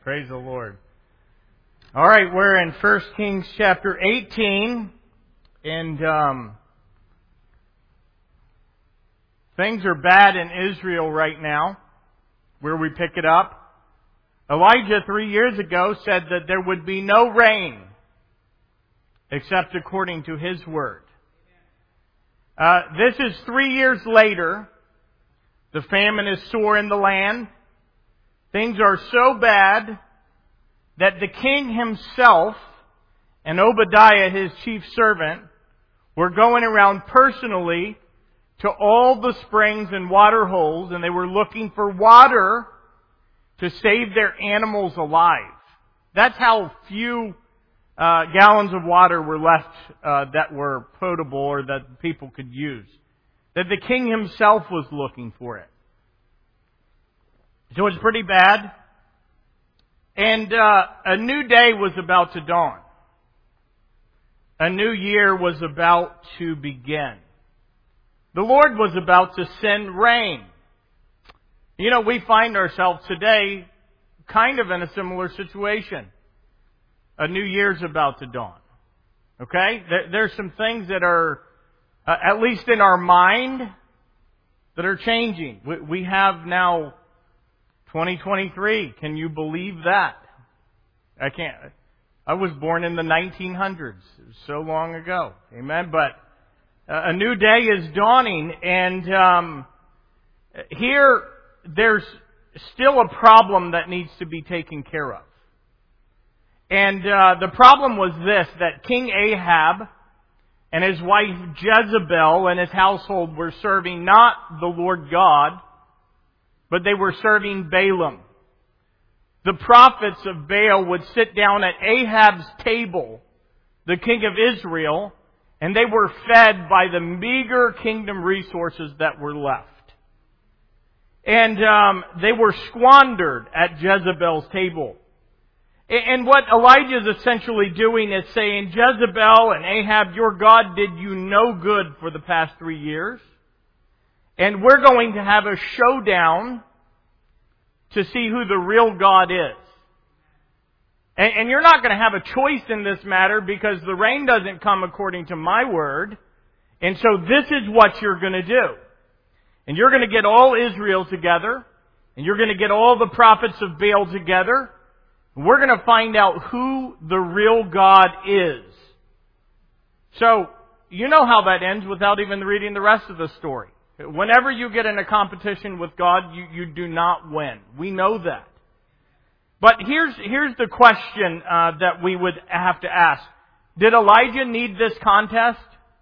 Praise the Lord. All right, we're in 1 Kings chapter 18, and things are bad in Israel right now, where we pick it up. Elijah 3 years ago said that there would be no rain except according to his word. This is 3 years later. The famine is sore in the land. Things are so bad that the king himself and Obadiah, his chief servant, were going around personally to all the springs and water holes, and they were looking for water to save their animals alive. That's how few gallons of water were left that were potable or that people could use. That the king himself was looking for it. So it's pretty bad. And a new day was about to dawn. A new year was about to begin. The Lord was about to send rain. You know, we find ourselves today kind of in a similar situation. A new year's about to dawn. Okay? There's some things that are, at least in our mind, that are changing. We have now 2023. Can you believe that? I can't. I was born in the 1900s. It was so long ago. Amen. But a new day is dawning, and here there's still a problem that needs to be taken care of. And the problem was this, that King Ahab and his wife Jezebel and his household were serving not the Lord God, but they were serving Balaam. The prophets of Baal would sit down at Ahab's table, the king of Israel, and they were fed by the meager kingdom resources that were left. And they were squandered at Jezebel's table. And what Elijah is essentially doing is saying, Jezebel and Ahab, your God did you no good for the past 3 years. And we're going to have a showdown to see who the real God is. And you're not going to have a choice in this matter because the rain doesn't come according to my word. And so this is what you're going to do. And you're going to get all Israel together. And you're going to get all the prophets of Baal together. And we're going to find out who the real God is. So, you know how that ends without even reading the rest of the story. Whenever you get in a competition with God, you do not win. We know that. But here's the question that we would have to ask. Did Elijah need this contest?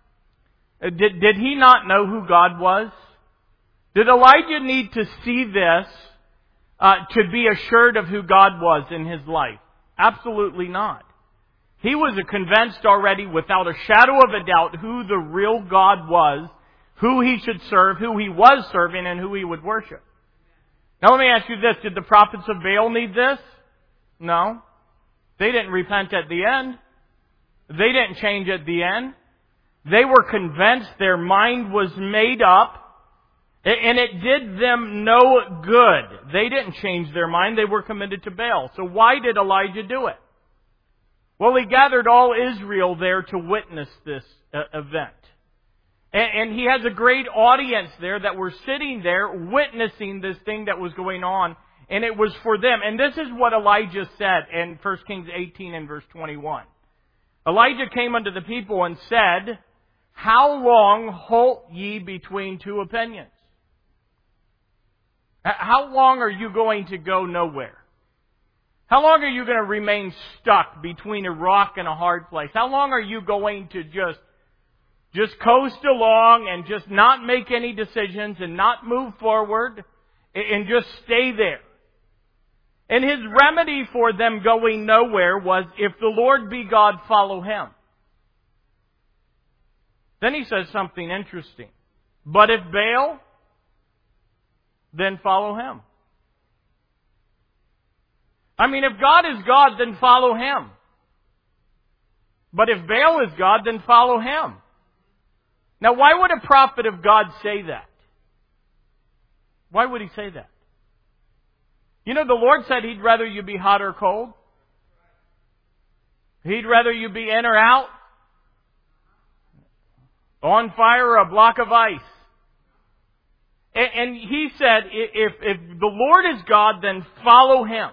Did he not know who God was? Did Elijah need to see this to be assured of who God was in his life? Absolutely not. He was convinced already without a shadow of a doubt who the real God was, who he should serve, who he was serving, and who he would worship. Now let me ask you this. Did the prophets of Baal need this? No. They didn't repent at the end. They didn't change at the end. They were convinced, their mind was made up, and it did them no good. They didn't change their mind. They were committed to Baal. So why did Elijah do it? Well, he gathered all Israel there to witness this event. And he has a great audience there that were sitting there witnessing this thing that was going on. And it was for them. And this is what Elijah said in 1 Kings 18 and verse 21. Elijah came unto the people and said, how long halt ye between two opinions? How long are you going to go nowhere? How long are you going to remain stuck between a rock and a hard place? How long are you going to just coast along and just not make any decisions and not move forward and just stay there? And his remedy for them going nowhere was, if the Lord be God, follow him. Then he says something interesting. But if Baal, then follow him. I mean, if God is God, then follow him. But if Baal is God, then follow him. Now, why would a prophet of God say that? Why would he say that? You know, the Lord said He'd rather you be hot or cold. He'd rather you be in or out. On fire or a block of ice. And He said, if the Lord is God, then follow Him.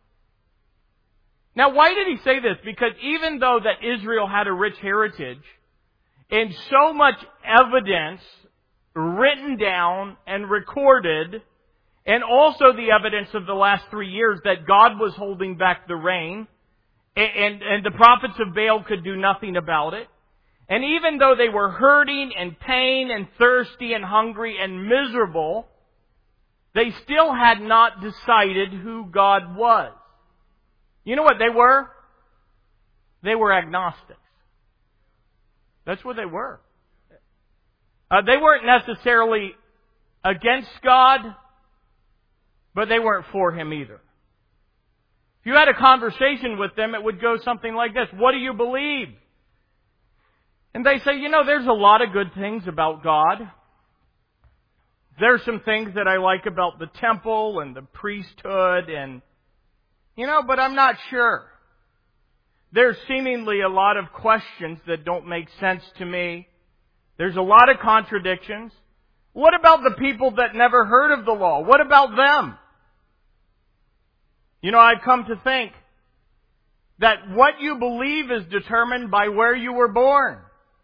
Now, why did He say this? Because even though that Israel had a rich heritage, and so much evidence written down and recorded, and also the evidence of the last 3 years that God was holding back the rain, and the prophets of Baal could do nothing about it. And even though they were hurting and pain and thirsty and hungry and miserable, they still had not decided who God was. You know what they were? They were agnostics. That's what they were. They weren't necessarily against God, but they weren't for Him either. If you had a conversation with them, it would go something like this. What do you believe? And they say, you know, there's a lot of good things about God. There's some things that I like about the temple and the priesthood and, you know, but I'm not sure. There's seemingly a lot of questions that don't make sense to me. There's a lot of contradictions. What about the people that never heard of the law? What about them? You know, I've come to think that what you believe is determined by where you were born.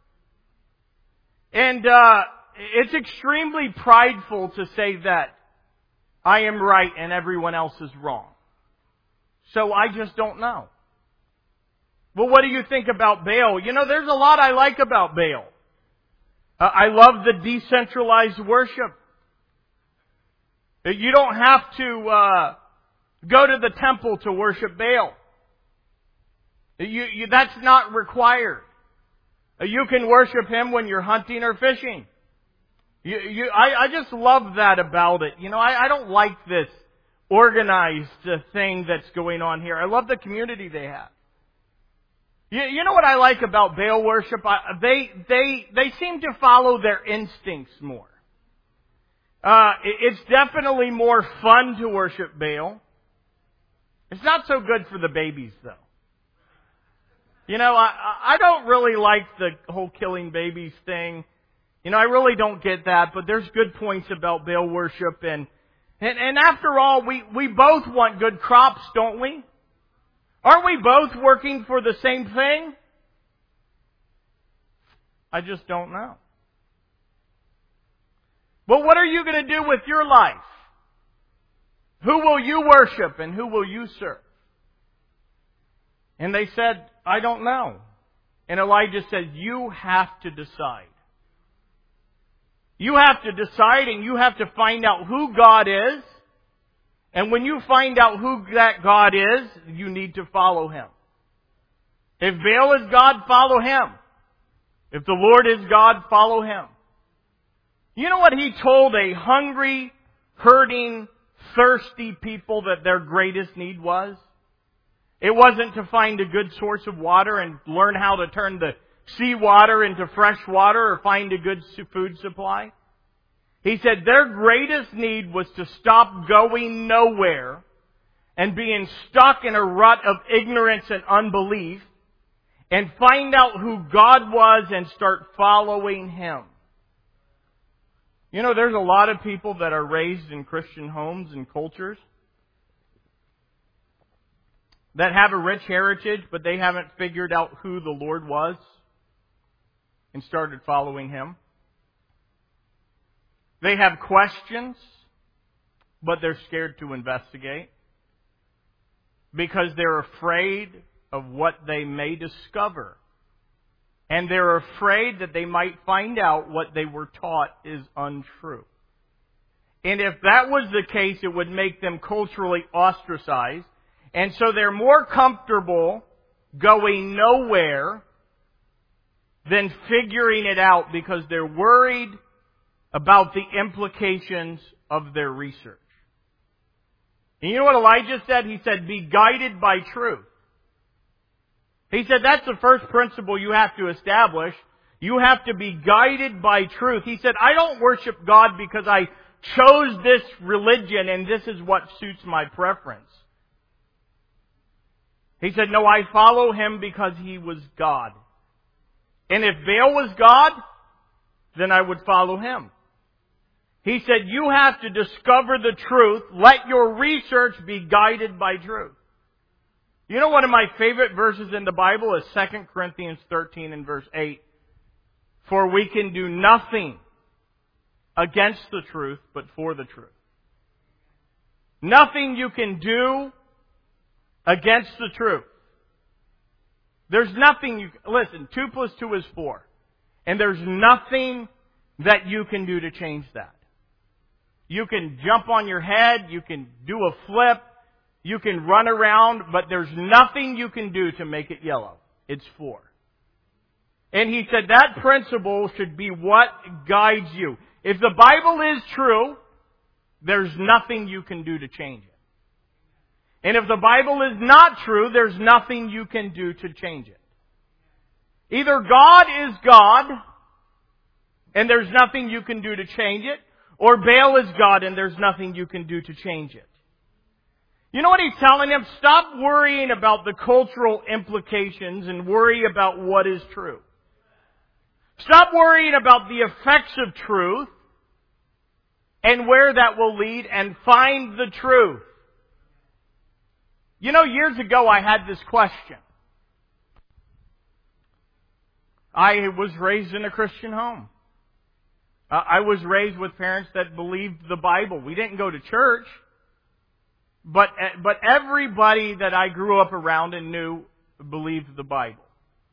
And it's extremely prideful to say that I am right and everyone else is wrong. So I just don't know. Well, what do you think about Baal? You know, there's a lot I like about Baal. I love the decentralized worship. You don't have to go to the temple to worship Baal. That's not required. You can worship Him when you're hunting or fishing. I just love that about it. You know, I don't like this organized thing that's going on here. I love the community they have. You know what I like about Baal worship? They seem to follow their instincts more. It's definitely more fun to worship Baal. It's not so good for the babies, though. You know, I don't really like the whole killing babies thing. You know, I really don't get that, but there's good points about Baal worship. And after all, we both want good crops, don't we? Aren't we both working for the same thing? I just don't know. But what are you going to do with your life? Who will you worship and who will you serve? And they said, I don't know. And Elijah said, you have to decide. You have to decide and you have to find out who God is. And when you find out who that God is, you need to follow Him. If Baal is God, follow him. If the Lord is God, follow Him. You know what He told a hungry, hurting, thirsty people that their greatest need was? It wasn't to find a good source of water and learn how to turn the seawater into fresh water or find a good food supply. He said their greatest need was to stop going nowhere and being stuck in a rut of ignorance and unbelief and find out who God was and start following Him. You know, there's a lot of people that are raised in Christian homes and cultures that have a rich heritage, but they haven't figured out who the Lord was and started following Him. They have questions, but they're scared to investigate because they're afraid of what they may discover. And they're afraid that they might find out what they were taught is untrue. And if that was the case, it would make them culturally ostracized. And so they're more comfortable going nowhere than figuring it out because they're worried about the implications of their research. And you know what Elijah said? He said, be guided by truth. He said that's the first principle you have to establish. You have to be guided by truth. He said, I don't worship God because I chose this religion and this is what suits my preference. He said, no, I follow him because he was God. And if Baal was God, then I would follow him. He said, you have to discover the truth. Let your research be guided by truth. You know, one of my favorite verses in the Bible is 2 Corinthians 13 and verse 8. For we can do nothing against the truth, but for the truth. Nothing you can do against the truth. There's nothing listen, 2 plus 2 is 4. And there's nothing that you can do to change that. You can jump on your head, you can do a flip, you can run around, but there's nothing you can do to make it yellow. It's 4. And he said that principle should be what guides you. If the Bible is true, there's nothing you can do to change it. And if the Bible is not true, there's nothing you can do to change it. Either God is God, and there's nothing you can do to change it, or Baal is God, and there's nothing you can do to change it. You know what he's telling them? Stop worrying about the cultural implications and worry about what is true. Stop worrying about the effects of truth and where that will lead, and find the truth. You know, years ago I had this question. I was raised in a Christian home. I was raised with parents that believed the Bible. We didn't go to church, but everybody that I grew up around and knew believed the Bible.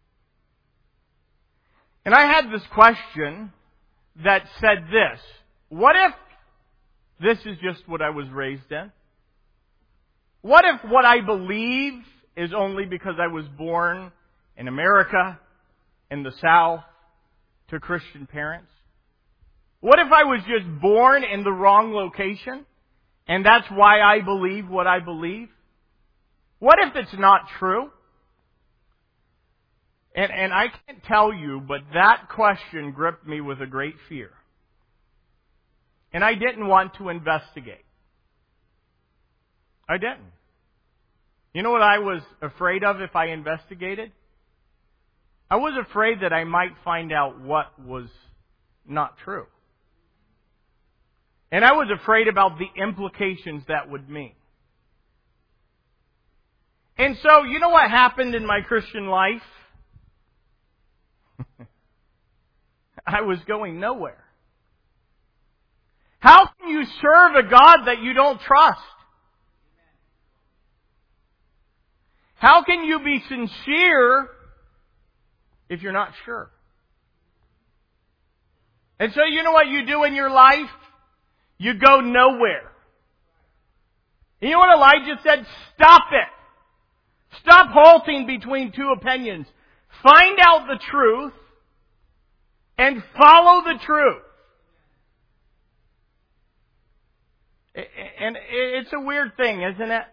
And I had this question that said this: what if this is just what I was raised in? What if what I believe is only because I was born in America, in the South, to Christian parents? What if I was just born in the wrong location, and that's why I believe what I believe? What if it's not true? And I can't tell you, but that question gripped me with a great fear. And I didn't want to investigate. I didn't. You know what I was afraid of if I investigated? I was afraid that I might find out what was not true. And I was afraid about the implications that would mean. And so, you know what happened in my Christian life? I was going nowhere. How can you serve a God that you don't trust? How can you be sincere if you're not sure? And so you know what you do in your life? You go nowhere. And you know what Elijah said? Stop it. Stop halting between two opinions. Find out the truth and follow the truth. And it's a weird thing, isn't it?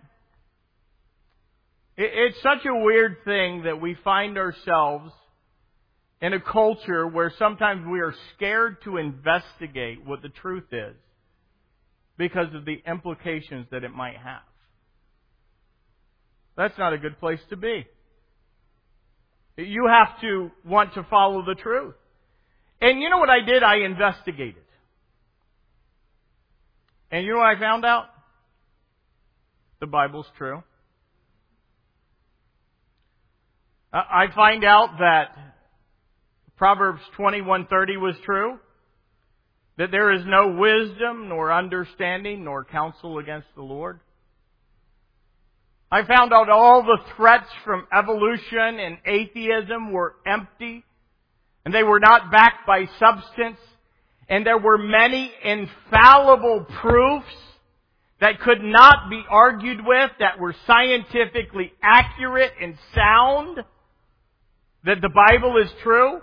It's such a weird thing that we find ourselves in a culture where sometimes we are scared to investigate what the truth is because of the implications that it might have. That's not a good place to be. You have to want to follow the truth. And you know what I did? I investigated. And you know what I found out? The Bible's true. I find out that Proverbs 21:30 was true. That there is no wisdom, nor understanding, nor counsel against the Lord. I found out all the threats from evolution and atheism were empty. And they were not backed by substance. And there were many infallible proofs that could not be argued with, that were scientifically accurate and sound, that the Bible is true.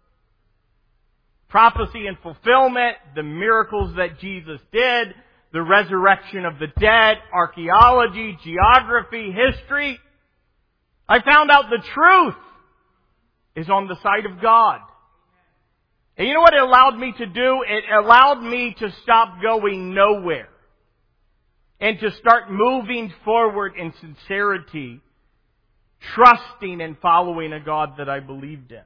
Prophecy and fulfillment, the miracles that Jesus did, the resurrection of the dead, archaeology, geography, history. I found out the truth is on the side of God. And you know what it allowed me to do? It allowed me to stop going nowhere and to start moving forward in sincerity, trusting and following a God that I believed in.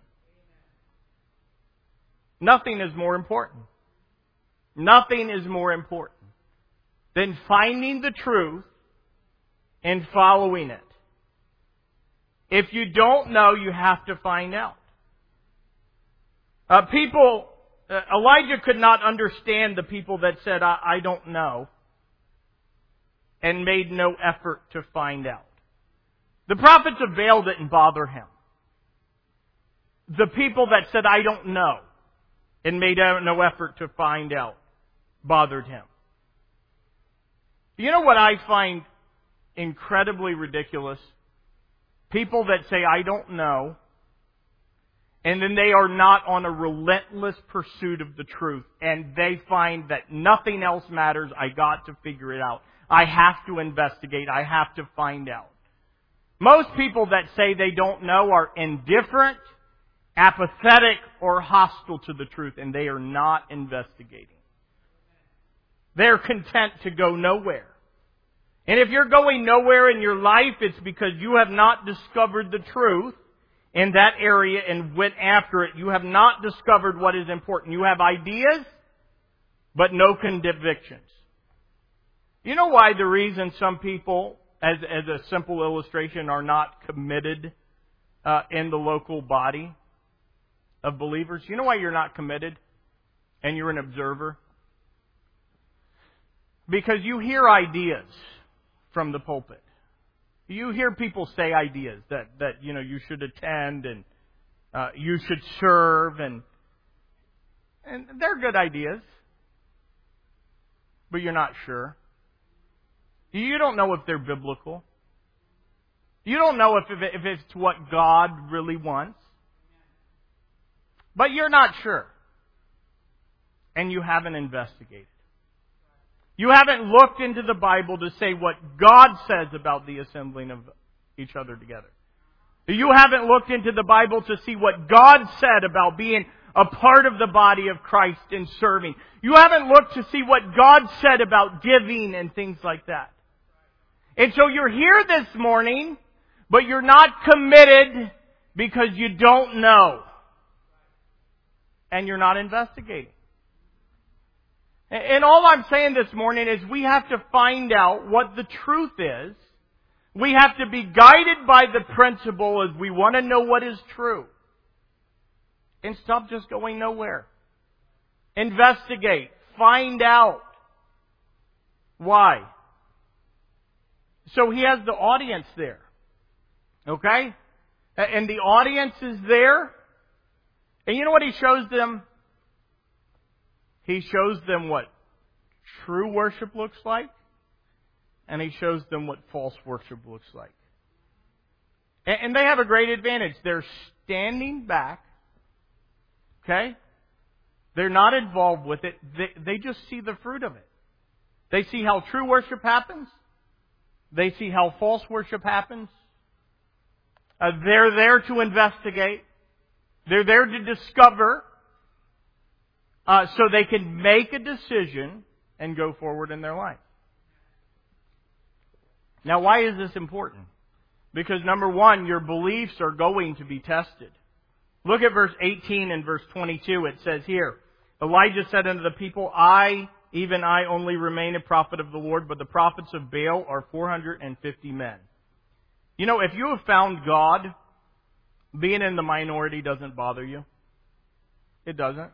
Nothing is more important. Nothing is more important than finding the truth and following it. If you don't know, you have to find out. Elijah could not understand the people that said, I don't know, and made no effort to find out. The prophets of Baal didn't bother him. The people that said, I don't know, and made no effort to find out, bothered him. You know what I find incredibly ridiculous? People that say, I don't know, and then they are not on a relentless pursuit of the truth, and they find that nothing else matters. I got to figure it out. I have to investigate. I have to find out. Most people that say they don't know are indifferent, apathetic, or hostile to the truth, and they are not investigating. They're content to go nowhere. And if you're going nowhere in your life, it's because you have not discovered the truth in that area and went after it. You have not discovered what is important. You have ideas, but no convictions. You know why the reason some people, as a simple illustration, are not committed in the local body of believers? You know why you're not committed and you're an observer? Because you hear ideas from the pulpit. You hear people say ideas that you should attend and you should serve, and they're good ideas, but you're not sure. You don't know if they're biblical. You don't know if it's what God really wants. But you're not sure. And you haven't investigated. You haven't looked into the Bible to say what God says about the assembling of each other together. You haven't looked into the Bible to see what God said about being a part of the body of Christ and serving. You haven't looked to see what God said about giving and things like that. And so you're here this morning, but you're not committed because you don't know. And you're not investigating. And all I'm saying this morning is we have to find out what the truth is. We have to be guided by the principle as we want to know what is true. And stop just going nowhere. Investigate. Find out. Why? So he has the audience there. Okay? And the audience is there. And you know what he shows them? He shows them what true worship looks like, and he shows them what false worship looks like. And they have a great advantage. They're standing back, okay? They're not involved with it. They just see the fruit of it. They see how true worship happens. They see how false worship happens. They're there to investigate. They're there to discover. So they can make a decision and go forward in their life. Now, why is this important? Because number one, your beliefs are going to be tested. Look at verse 18 and verse 22. It says here, Elijah said unto the people, even I only remain a prophet of the Lord, but the prophets of Baal are 450 men. You know, if you have found God, being in the minority doesn't bother you. It doesn't.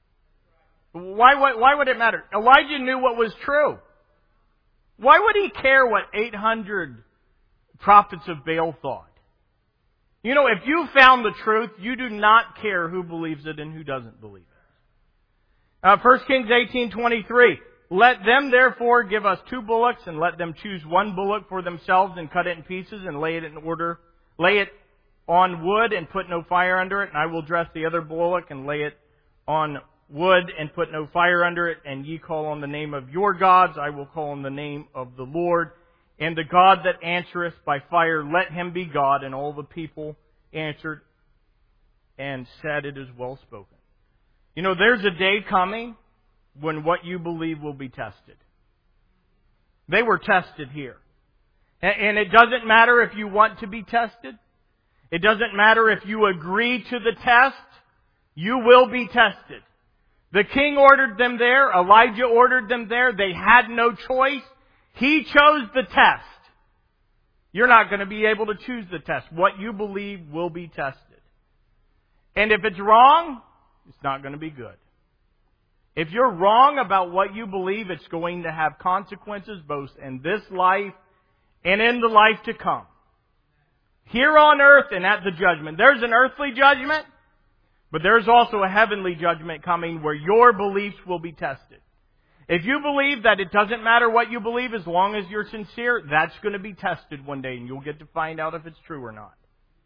Why would it matter? Elijah knew what was true. Why would he care what 800 prophets of Baal thought? You know, if you found the truth, you do not care who believes it and who doesn't believe it. 1 Kings 18:23. Let them therefore give us 2 bullocks, and let them choose 1 bullock for themselves, and cut it in pieces, and lay it in order. Lay it on wood, and put no fire under it. And I will dress the other bullock, and lay it on wood, and put no fire under it. And ye call on the name of your gods, I will call on the name of the Lord. And the God that answereth by fire, let him be God. And all the people answered and said, it is well spoken. You know, there's a day coming when what you believe will be tested. They were tested here. And it doesn't matter if you want to be tested. It doesn't matter if you agree to the test. You will be tested. The king ordered them there. Elijah ordered them there. They had no choice. He chose the test. You're not going to be able to choose the test. What you believe will be tested. And if it's wrong, it's not going to be good. If you're wrong about what you believe, it's going to have consequences both in this life and in the life to come. Here on earth and at the judgment. There's an earthly judgment, but there's also a heavenly judgment coming where your beliefs will be tested. If you believe that it doesn't matter what you believe as long as you're sincere, that's going to be tested one day and you'll get to find out if it's true or not.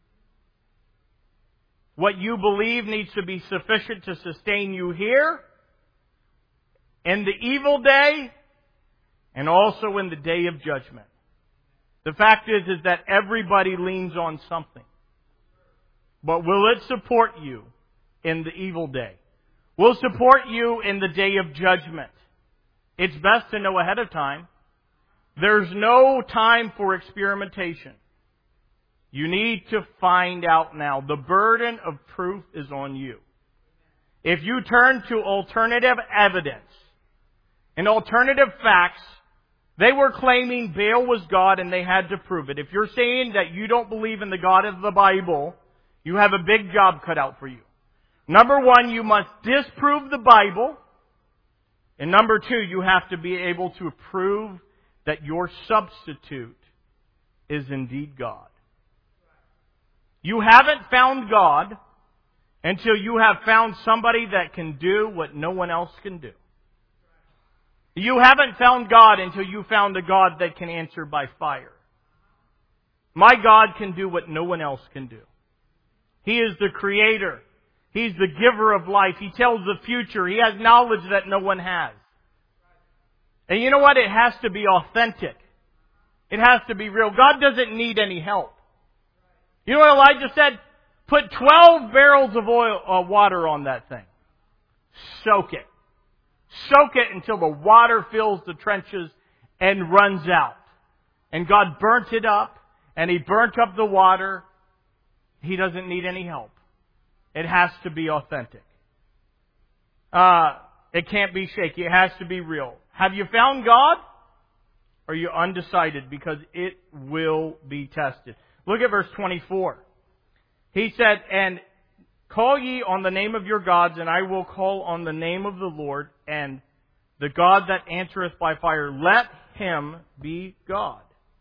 What you believe needs to be sufficient to sustain you here, in the evil day, and also in the day of judgment. The fact is that everybody leans on something. But will it support you in the evil day? Will it support you in the day of judgment? It's best to know ahead of time. There's no time for experimentation. You need to find out now. The burden of proof is on you. If you turn to alternative evidence and alternative facts, they were claiming Baal was God and they had to prove it. If you're saying that you don't believe in the God of the Bible, you have a big job cut out for you. Number one, you must disprove the Bible. And number two, you have to be able to prove that your substitute is indeed God. You haven't found God until you have found somebody that can do what no one else can do. You haven't found God until you found a God that can answer by fire. My God can do what no one else can do. He is the Creator. He's the giver of life. He tells the future. He has knowledge that no one has. And you know what? It has to be authentic. It has to be real. God doesn't need any help. You know what Elijah said? Put 12 barrels of water on that thing. Soak it. Soak it until the water fills the trenches and runs out. And God burnt it up, and He burnt up the water. He doesn't need any help. It has to be authentic. It can't be shaky. It has to be real. Have you found God? Or are you undecided? Because it will be tested. Look at verse 24. He said, and call ye on the name of your gods, and I will call on the name of the Lord, and the God that answereth by fire. Let Him be God.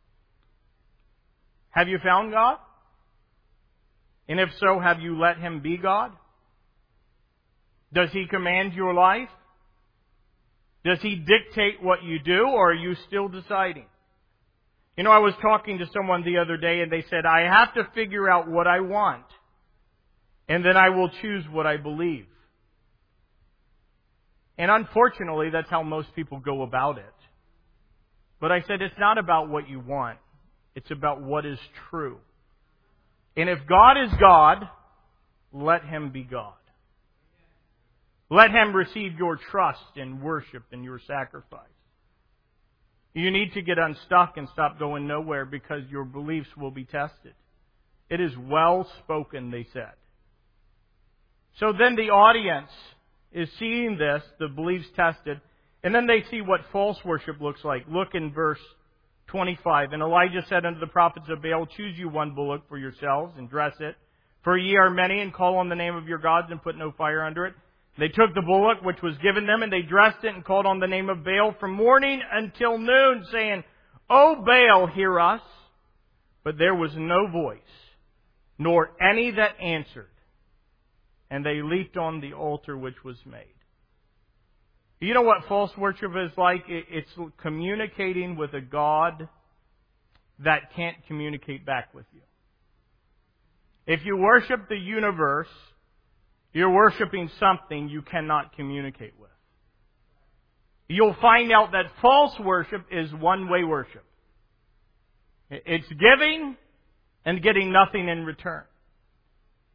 Have you found God? And if so, have you let Him be God? Does He command your life? Does He dictate what you do, or are you still deciding? You know, I was talking to someone the other day and they said, I have to figure out what I want, and then I will choose what I believe. And unfortunately, that's how most people go about it. But I said, it's not about what you want. It's about what is true. And if God is God, let Him be God. Let Him receive your trust and worship and your sacrifice. You need to get unstuck and stop going nowhere because your beliefs will be tested. It is well spoken, they said. So then the audience is seeing this, the beliefs tested, and then they see what false worship looks like. Look in verse 25. And Elijah said unto the prophets of Baal, choose you one bullock for yourselves and dress it. For ye are many, and call on the name of your gods and put no fire under it. They took the bullock which was given them, and they dressed it and called on the name of Baal from morning until noon, saying, O Baal, hear us. But there was no voice, nor any that answered. And they leaped on the altar which was made. You know what false worship is like? It's communicating with a God that can't communicate back with you. If you worship the universe, you're worshiping something you cannot communicate with. You'll find out that false worship is one-way worship. It's giving and getting nothing in return.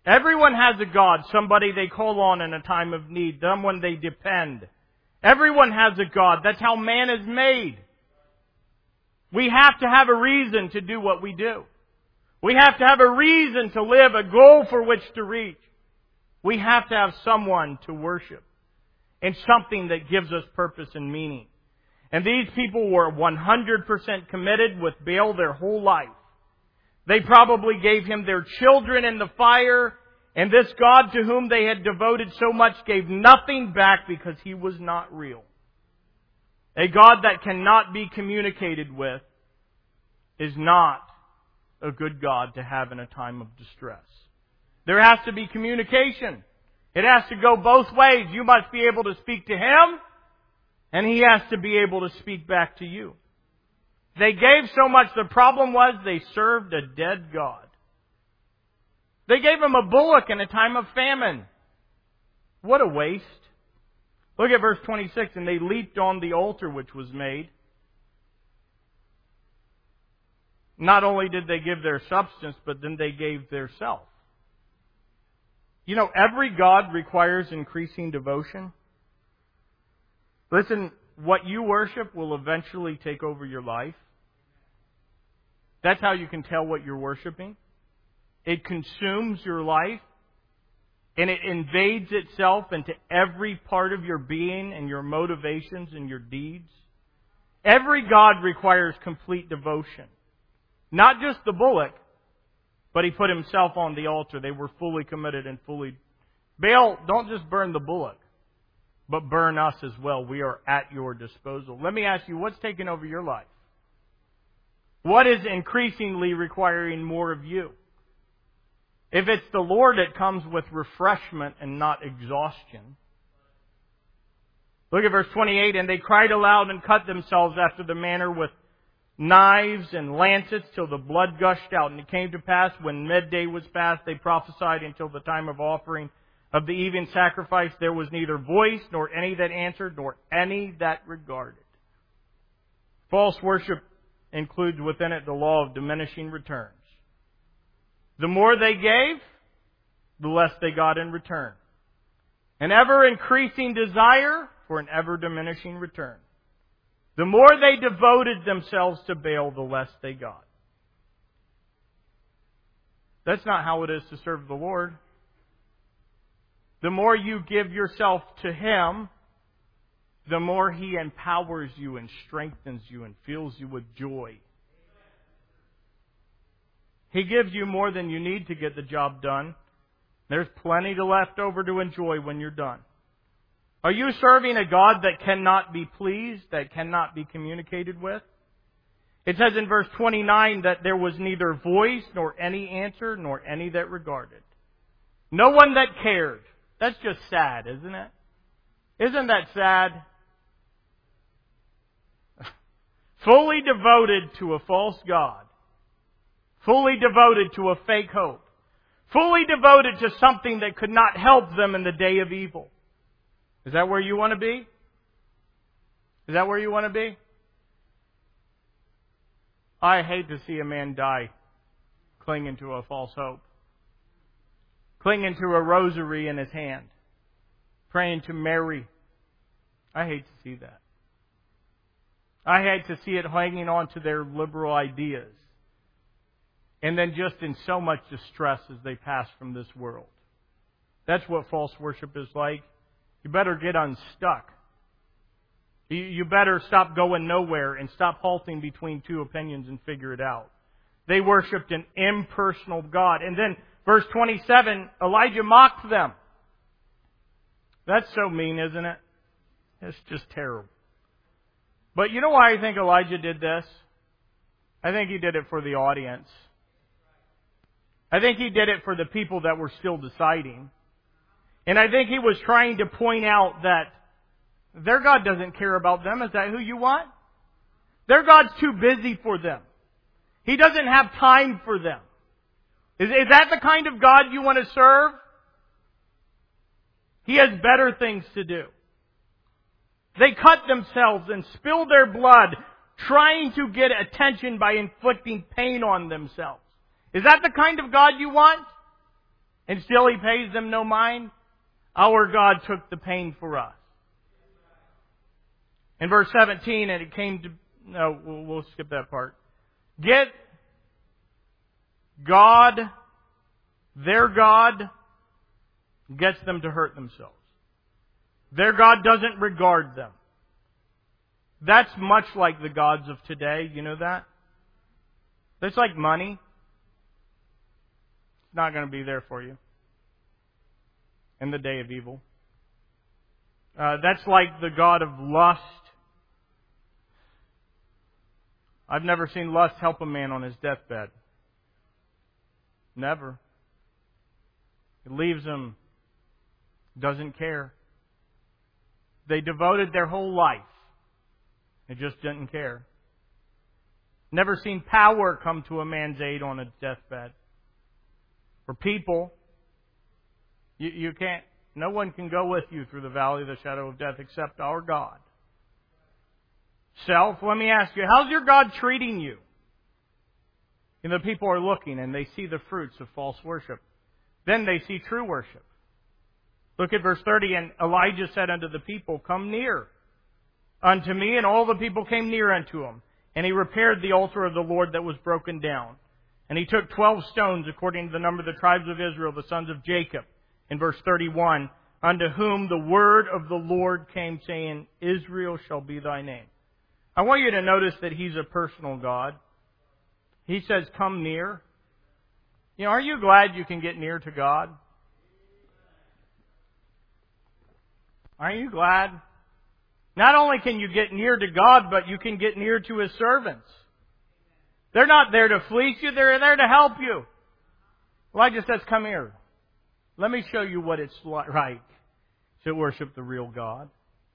Everyone has a God, somebody they call on in a time of need, someone they depend. Everyone has a God. That's how man is made. We have to have a reason to do what we do. We have to have a reason to live, a goal for which to reach. We have to have someone to worship and something that gives us purpose and meaning. And these people were 100% committed with Baal their whole life. They probably gave him their children in the fire, and this God to whom they had devoted so much gave nothing back because he was not real. A God that cannot be communicated with is not a good God to have in a time of distress. There has to be communication. It has to go both ways. You must be able to speak to him, and he has to be able to speak back to you. They gave so much, the problem was they served a dead God. They gave him a bullock in a time of famine. What a waste. Look at verse 26. And they leaped on the altar which was made. Not only did they give their substance, but then they gave their self. You know, every God requires increasing devotion. Listen, what you worship will eventually take over your life. That's how you can tell what you're worshiping. It consumes your life, and it invades itself into every part of your being and your motivations and your deeds. Every God requires complete devotion. Not just the bullock, but he put himself on the altar. They were fully committed and fully... Baal, don't just burn the bullock, but burn us as well. We are at your disposal. Let me ask you, what's taking over your life? What is increasingly requiring more of you? If it's the Lord, it comes with refreshment and not exhaustion. Look at verse 28. And they cried aloud and cut themselves after the manner with knives and lancets till the blood gushed out. And it came to pass when midday was past, they prophesied until the time of offering of the evening sacrifice. There was neither voice nor any that answered nor any that regarded. False worship includes within it the law of diminishing returns. The more they gave, the less they got in return. An ever-increasing desire for an ever-diminishing return. The more they devoted themselves to Baal, the less they got. That's not how it is to serve the Lord. The more you give yourself to him, the more he empowers you and strengthens you and fills you with joy. He gives you more than you need to get the job done. There's plenty left over to enjoy when you're done. Are you serving a God that cannot be pleased, that cannot be communicated with? It says in verse 29 that there was neither voice nor any answer nor any that regarded. No one that cared. That's just sad, isn't it? Isn't that sad? Fully devoted to a false God. Fully devoted to a fake hope. Fully devoted to something that could not help them in the day of evil. Is that where you want to be? Is that where you want to be? I hate to see a man die clinging to a false hope. Clinging to a rosary in his hand. Praying to Mary. I hate to see that. I hate to see it hanging on to their liberal ideas. And then just in so much distress as they pass from this world. That's what false worship is like. You better get unstuck. You better stop going nowhere and stop halting between two opinions and figure it out. They worshipped an impersonal God. And then verse 27, Elijah mocked them. That's so mean, isn't it? It's just terrible. But you know why I think Elijah did this? I think he did it for the audience. I think he did it for the people that were still deciding. And I think he was trying to point out that their God doesn't care about them. Is that who you want? Their God's too busy for them. He doesn't have time for them. Is that the kind of God you want to serve? He has better things to do. They cut themselves and spill their blood trying to get attention by inflicting pain on themselves. Is that the kind of God you want? and still He pays them no mind? Our God took the pain for us. In verse 17, and it came to... No, we'll skip that part. Their God gets them to hurt themselves. Their God doesn't regard them. That's much like the gods of today. You know that? That's like money. It's not going to be there for you in the day of evil. That's like the god of lust. I've never seen lust help a man on his deathbed. Never. It leaves him, doesn't care. They devoted their whole life. They just didn't care. Never seen power come to a man's aid on a deathbed. For people, you can't, no one can go with you through the valley of the shadow of death except our God. Self, let me ask you, how's your God treating you? And the people are looking and they see the fruits of false worship. Then they see true worship. Look at verse 30. And Elijah said unto the people, Come near unto me. And all the people came near unto him. And he repaired the altar of the Lord that was broken down. And he took 12 stones according to the number of the tribes of Israel, the sons of Jacob. In verse 31, unto whom the word of the Lord came, saying, Israel shall be thy name. I want you to notice that He's a personal God. He says, come near. You know, are you glad you can get near to God? Are you glad? Not only can you get near to God, but you can get near to His servants. They're not there to fleece you, they're there to help you. Elijah says, come here. Let me show you what it's like to worship the real God.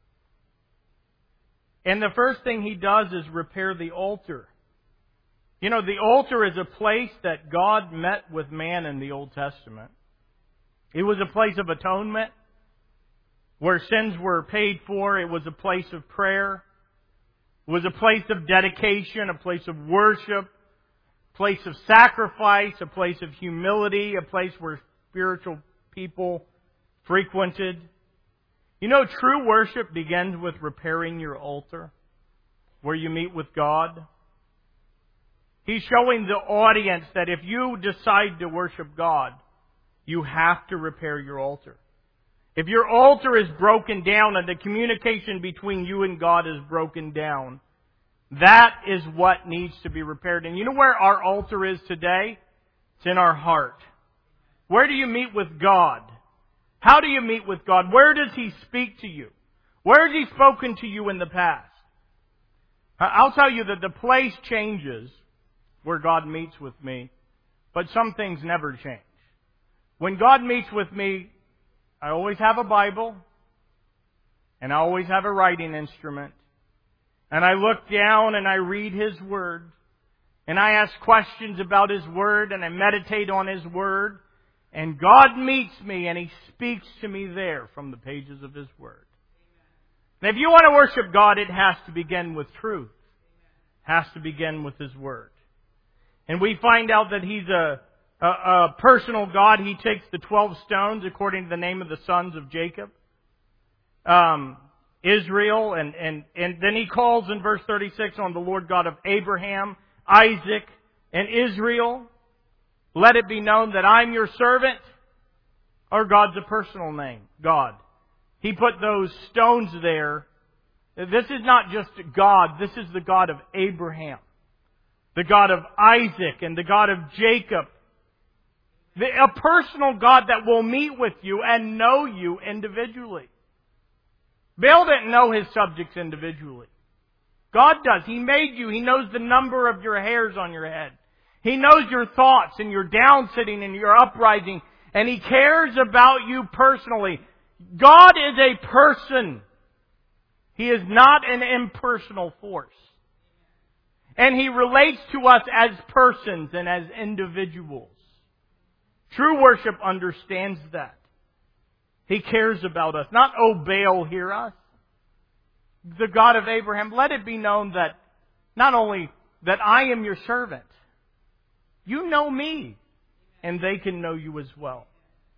And the first thing he does is repair the altar. You know, the altar is a place that God met with man in the Old Testament. It was a place of atonement where sins were paid for. It was a place of prayer. It was a place of dedication, a place of worship, a place of sacrifice, a place of humility, a place where spiritual people frequented. You know, true worship begins with repairing your altar, where you meet with God. He's showing the audience that if you decide to worship God, you have to repair your altar. If your altar is broken down and the communication between you and God is broken down, that is what needs to be repaired. And you know where our altar is today? It's in our heart. Where do you meet with God? How do you meet with God? Where does He speak to you? Where has He spoken to you in the past? I'll tell you that the place changes where God meets with me, but some things never change. When God meets with me, I always have a Bible, and I always have a writing instrument, and I look down and I read His Word, and I ask questions about His Word, and I meditate on His Word, and God meets me and He speaks to me there from the pages of His Word. And if you want to worship God, it has to begin with truth. It has to begin with His Word. And we find out that He's a personal God. He takes the 12 stones according to the name of the sons of Jacob, Israel, and then He calls in verse 36 on the Lord God of Abraham, Isaac, and Israel. Let it be known that I'm your servant. Or God's a personal name, God. He put those stones there. This is not just God. This is the God of Abraham, the God of Isaac, and the God of Jacob. A personal God that will meet with you and know you individually. Baal didn't know his subjects individually. God does. He made you. He knows the number of your hairs on your head. He knows your thoughts and your down sitting and your uprising. And He cares about you personally. God is a person. He is not an impersonal force. And He relates to us as persons and as individuals. True worship understands that. He cares about us. Not, oh, Baal, hear us. The God of Abraham, let it be known that not only that I am your servant, you know me, and they can know you as well.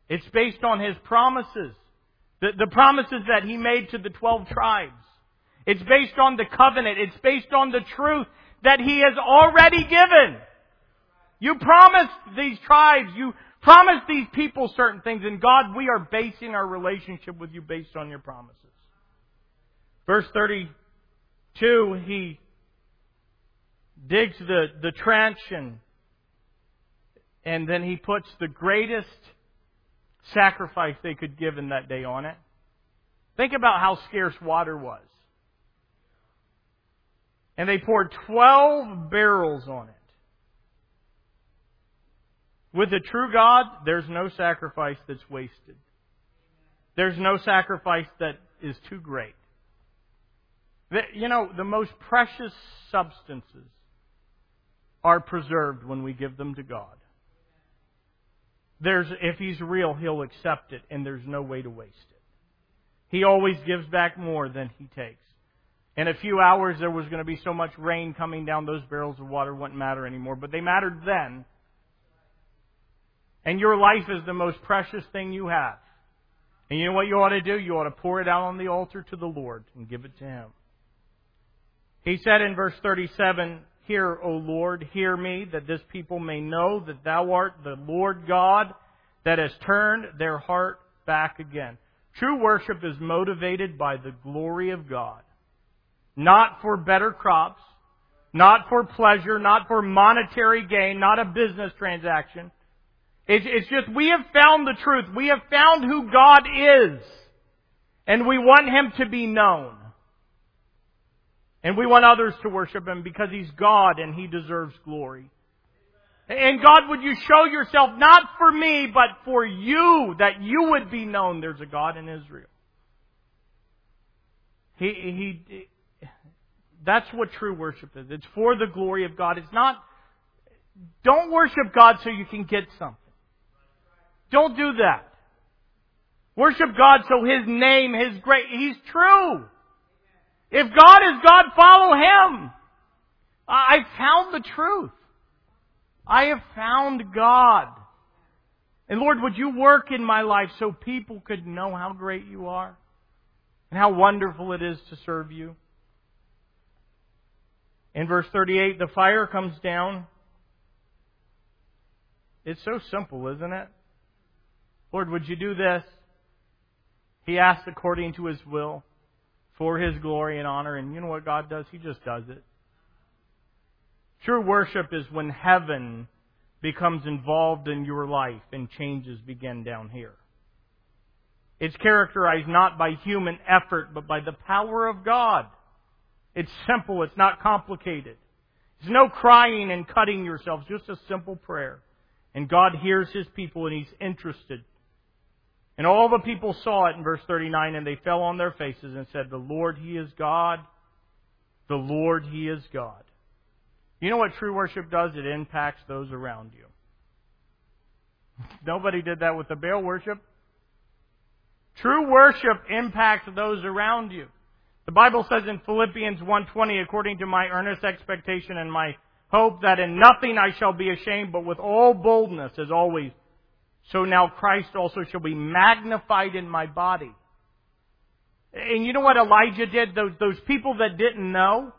It's based on His promises. The promises that He made to the 12 tribes. It's based on the covenant. It's based on the truth that He has already given. You promised these tribes, you promised these people certain things, and God, we are basing our relationship with You based on Your promises. Verse 32, He digs the trench and then He puts the greatest sacrifice they could give in that day on it. Think about how scarce water was. And they poured 12 barrels on it. With a true God, there's no sacrifice that's wasted. There's no sacrifice that is too great. The most precious substances are preserved when we give them to God. If He's real, He'll accept it, and there's no way to waste it. He always gives back more than He takes. In a few hours, there was going to be so much rain coming down, those barrels of water wouldn't matter anymore. But they mattered then. And your life is the most precious thing you have. And you know what you ought to do? You ought to pour it out on the altar to the Lord and give it to Him. He said in verse 37, Hear, O Lord, hear me, that this people may know that Thou art the Lord God that has turned their heart back again. True worship is motivated by the glory of God. Not for better crops, not for pleasure, not for monetary gain, not a business transaction. It's just we have found the truth. We have found who God is. And we want Him to be known. And we want others to worship Him because He's God and He deserves glory. And God, would You show Yourself not for me, but for You, that You would be known there's a God in Israel. That's what true worship is. It's for the glory of God. It's not, don't worship God so you can get something. Don't do that. Worship God so His name, His great, He's true. If God is God, follow Him. I found the truth. I have found God. And Lord, would You work in my life so people could know how great You are and how wonderful it is to serve You. In verse 38, the fire comes down. It's so simple, isn't it? Lord, would You do this? He asks according to His will, for His glory and honor. And you know what God does? He just does it. True worship is when heaven becomes involved in your life and changes begin down here. It's characterized not by human effort, but by the power of God. It's simple. It's not complicated. There's no crying and cutting yourselves. Just a simple prayer. And God hears His people and He's interested. And all the people saw it in verse 39, and they fell on their faces and said, The Lord, He is God. The Lord, He is God. You know what true worship does? It impacts those around you. Nobody did that with the Baal worship. True worship impacts those around you. The Bible says in Philippians 1:20, according to my earnest expectation and my hope that in nothing I shall be ashamed, but with all boldness, as always, so now Christ also shall be magnified in my body. And you know what Elijah did? Those people that didn't know.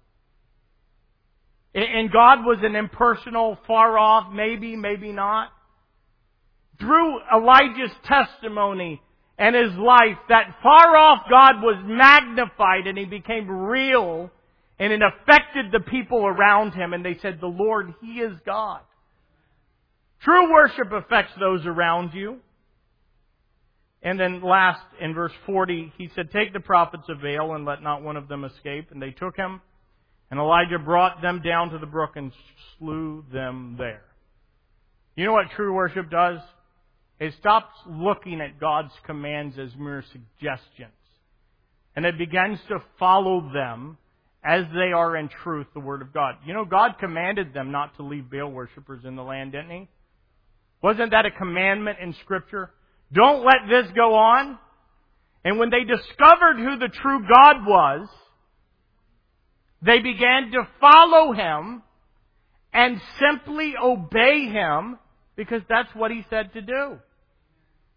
And God was an impersonal, far off, maybe, maybe not. Through Elijah's testimony and his life, that far off God was magnified and He became real, and it affected the people around him, and they said, The Lord, He is God. True worship affects those around you. And then last, in verse 40, He said, Take the prophets of Baal and let not one of them escape. And they took him, and Elijah brought them down to the brook and slew them there. You know what true worship does? It stops looking at God's commands as mere suggestions. And it begins to follow them as they are in truth, the Word of God. You know, God commanded them not to leave Baal worshippers in the land, didn't He? Wasn't that a commandment in Scripture? Don't let this go on. And when they discovered who the true God was, they began to follow Him and simply obey Him because that's what He said to do.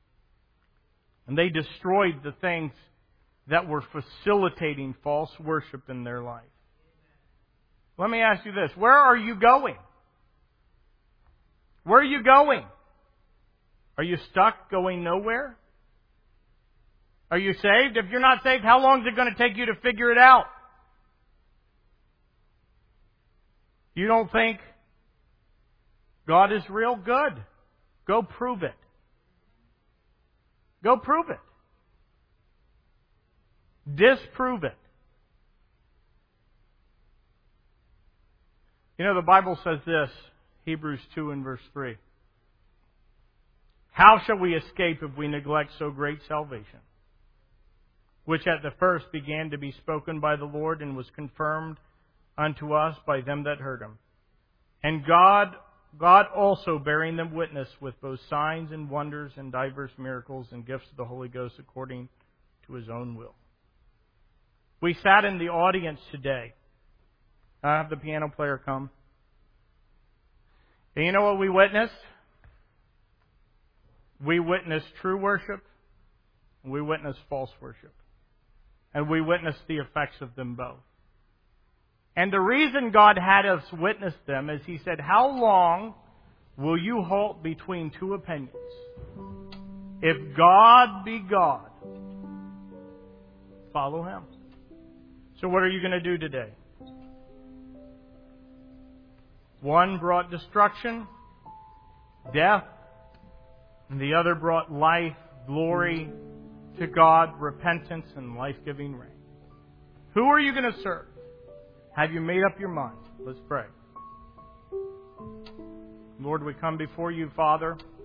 And they destroyed the things that were facilitating false worship in their life. Let me ask you this. Where are you going? Where are you going? Are you stuck going nowhere? Are you saved? If you're not saved, how long is it going to take you to figure it out? You don't think God is real? Good. Go prove it. Go prove it. Disprove it. You know, the Bible says this, Hebrews 2 and verse 3. How shall we escape if we neglect so great salvation, which at the first began to be spoken by the Lord and was confirmed unto us by them that heard him? And God also bearing them witness with both signs and wonders and diverse miracles and gifts of the Holy Ghost according to His own will. We sat in the audience today. I have the piano player come. And you know what we witnessed? We witnessed true worship, and we witnessed false worship. And we witnessed the effects of them both. And the reason God had us witness them is He said, how long will you halt between two opinions? If God be God, follow Him. So what are you going to do today? One brought destruction, death, and the other brought life, glory to God, repentance, and life-giving reign. Who are you going to serve? Have you made up your mind? Let's pray. Lord, we come before you, Father.